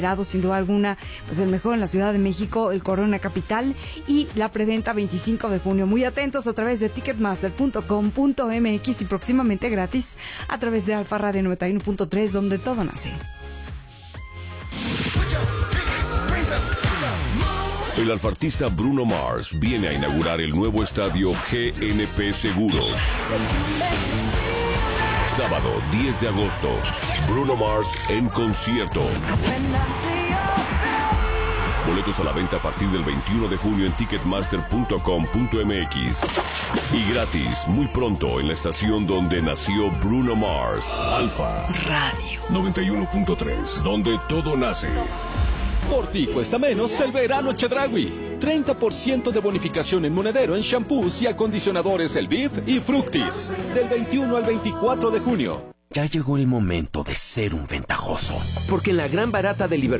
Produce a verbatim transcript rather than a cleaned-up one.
Sin duda alguna, pues el mejor en la Ciudad de México, el Corona Capital, y la preventa veinticinco de junio. Muy atentos a través de ticketmaster punto com punto m x y próximamente gratis a través de Alfa Radio noventa y uno punto tres, donde todo nace. El alfartista Bruno Mars viene a inaugurar el nuevo estadio G N P Seguros. Sábado diez de agosto, Bruno Mars en concierto. Boletos a la venta a partir del veintiuno de junio en ticketmaster punto com punto m x. Y gratis muy pronto en la estación donde nació Bruno Mars. Alfa Radio noventa y uno punto tres, donde todo nace. Por ti cuesta menos el verano Chedraui. treinta por ciento de bonificación en monedero en shampoos y acondicionadores Elviv y Fructis. Del veintiuno al veinticuatro de junio. Ya llegó el momento de ser un ventajoso. Porque en la gran barata de Liverpool